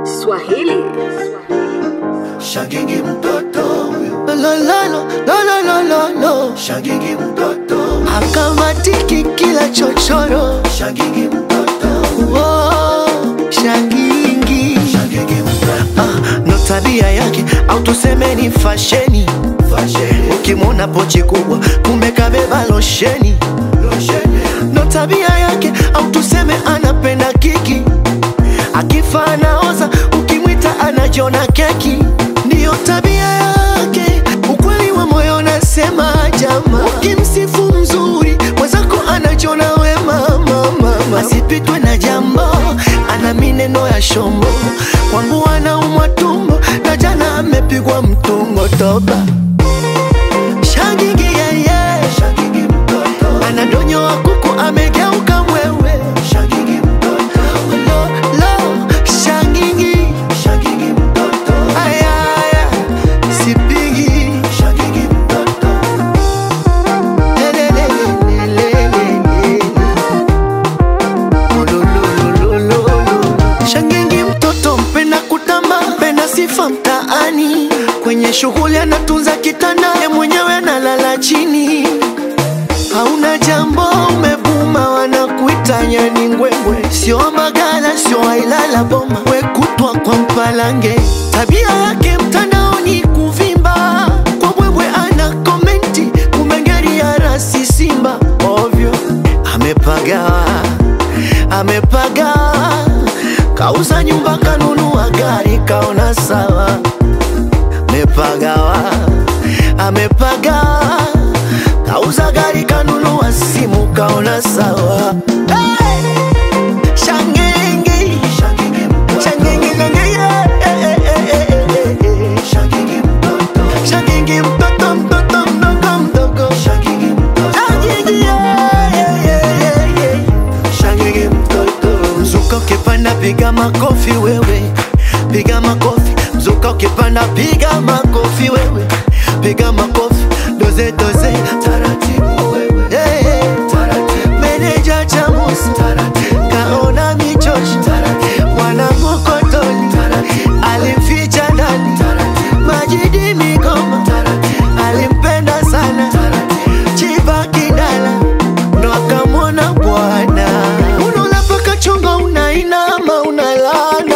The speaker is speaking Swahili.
Swahili. Shagigi mtoto lo lo lo lo lo lo lo. Shagigi mtoto akamatiki kila chochoro. Shagigi mtoto Shagigi mtoto no tabia yake au tuseme ni fasheni. Ukimwona pochi kubwa kumbe kabeba losheni. No tabia yake au tuseme anapenda kiki. Akifa anaoza ukimwita anajiona keki. Ndiyo tabia yake, ukweli wa moyo nasema jama. Ukimsifu mzuri mwenzako anajiona wema mama. Asipitwe na jambo, ana mineno ya shombo. Kwangu anaumwa tumbo na jana amepigwa mtungo toba. Shagigi yeye, Shagigi mtoto anadonyo wa kuku amegeuka mwewe. Shagigi mtoto lo lo. Shagigi mtoto aya sipigi. Shagigi mtoto Shagigi mtoto mpenda kutamba, mpenda sifa mtaani. Kwenye shughuli anatunza kitanda, ye mwenyewe analala chini. Hauna jambo umebuma, wanakuita nyani ngwengwe. Sio magala, sio ailala boma, we kutwa kwa mpalange. Tabia yake mtandaoni kuvimba, kwa bwebwe ana komenti, kumengeri ya rasi simba ovyo. Amepagawa, kauza nyumba kanunua gari kaona sawa. Amepagawa, kauza gari kanunua simu kaona sawa. Hey! Shagigi mtoto mdogo. Shagigi mtoto mzuka ukipanda piga makofi wewe. Piga makofi mzuka ukipanda piga makofi wewe. Piga makofi doze taratibu wewe. Hey, taratibu meneja chamusi taratibu kaona michoshi taratibu wanangu kotoni taratibu alimficha ndani taratibu Majidi Migoma taratibu alimpenda sana taratibu Chiba Kidala ndo akamwona bwana. Unapaka chonga unainama unalala